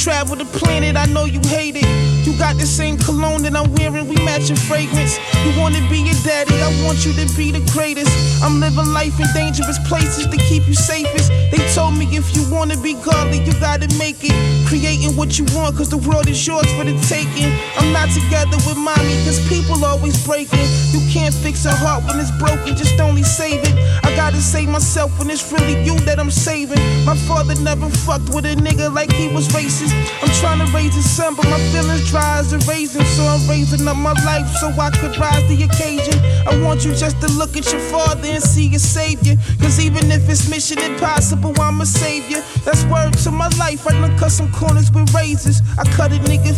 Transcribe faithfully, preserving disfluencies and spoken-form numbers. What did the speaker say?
travel the planet, I know you hate it. You got the same cologne that I'm wearing, we match your fragrance. You wanna be your daddy, I want you to be the greatest. I'm living life in dangerous places to keep you safest. They told me if you wanna be godly, you gotta make it. Creating what you want, cause the world is yours for the taking. I'm not together with mommy, cause people always breaking. You can't fix a heart when it's broken, just only save it. I gotta save myself when it's really you that I'm saving. My father never fucked with a nigga like he was racist. I'm trying to raise his son, but my feelings dry as a raisin. So I'm raising up my life so I could rise the occasion. I want you just to look at your father and see your savior. Cause even if it's mission impossible, I'm a savior. That's word to my life. I done cut some corners with razors. I cut a nigga